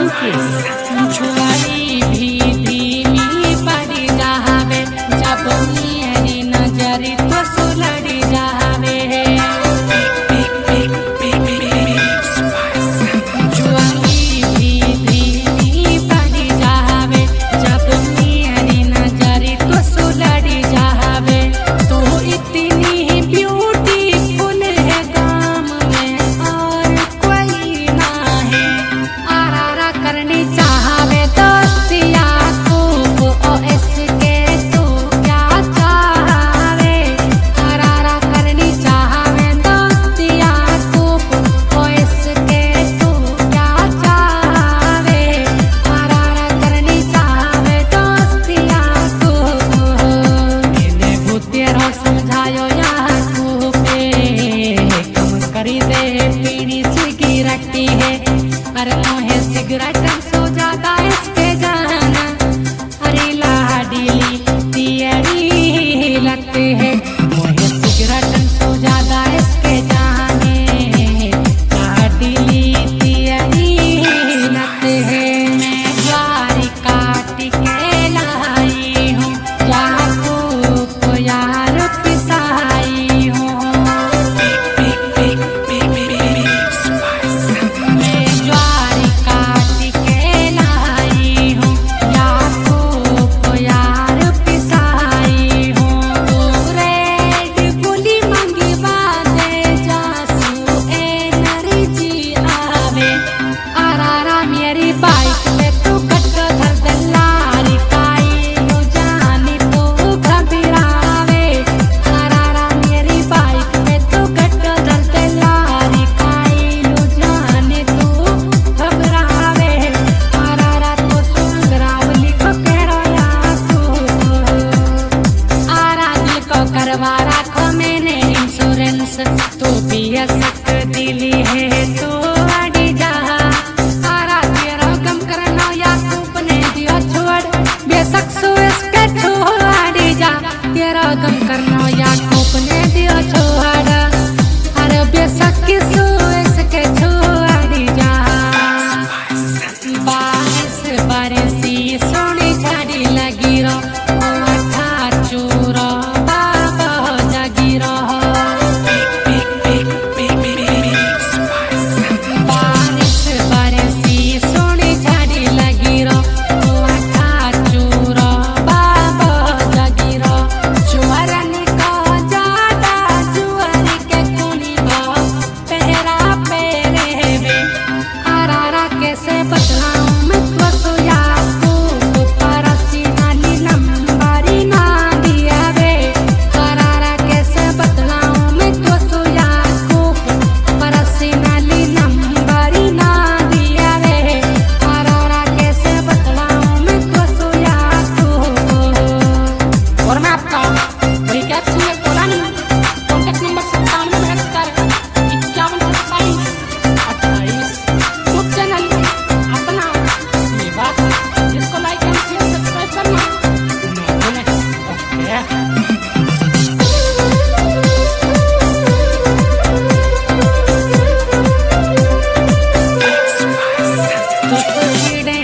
छुआई भी धीमी पड़ जावे जब मेरी नजर तो सुलड़ जावे। छुआई भी धीमी पड़ जावे जब मेरी नजर तो सुलड़ जावे। तू इतनी ब्यूटीफुल है गाम में और कोई ना है। आरा करनी चाहवे दोस्तिया खूब OS के तू क्या चाहवे। आरा करनी चाहवे दोस्तिया खूब OS के तू क्या चाहवे। आरा करनी चाहवे दोस्तिया खूब। मैंने भूतेरो समझायो यार तू पे कम करी दे पीनी सिगरेट है। अरे मोहे सिगरेट सो ज्यादा इस पे जाना। अरे लाडली तेरी लगते है मोहे सिगरेट सो ज्यादा इस पे जाने। लाडली तेरी लगते है। मैं ज्वारी काट के लाई हूँ चाकू को यार पिसाई हूँ। मैं ज्वारी काट के लाई हूँ चाकू को यार पिसाई हूँ। तू रेड बुली मंगी बाजे जासू एनर्जी आवे। आरा मेरी बाइक पे तू कट धर दलारी काई नु जानी तू घबरावे। आरा मेरी बाइक पे तू कट धर दलारी काई नु जानी तू घबरावे। आरा तो सुंदरावली को कह रहा तू। आरा दिल को करवा राखो मैंने इंश्योरेंस। तू भी असक दिली है तो अड़ी जा। आरा तेरा गम करना या तू बने दिया छोड़ बेशक सो इसके छोड़ जा। तेरा गम करना या तू बने दिया छोड़। अरे बेशक सो इसके छोड़ जा। बारिश बरसी सोनी झाड़ी लगी रो अठा चूरो बाबा जगी रहो। बारिश बरसी सोनी झाड़ी लगी रो अठा चूरो बाबा जगी रहो। जुअरन को ज्यादा जुअर के कुली बा पहरा पेरे बे। आरा कैसे बतलाऊं मैं तो सोया तू परसी नाली नंबरी ना दिया वे। आरा कैसे बतलाऊं मैं तो सोया तू परसी नाली नंबरी ना दिया वे। आरा कैसे बतलाऊं मैं तो सोया तू। और मैं आपका रिकैप सुनने बोला नहीं। कॉन्टैक्ट नंबर 9772512728 यूट्यूब चैनल अपना ये बात जिसको लाइक एंड शेयर सब्सक्राइब करना ना भूलें। ओके।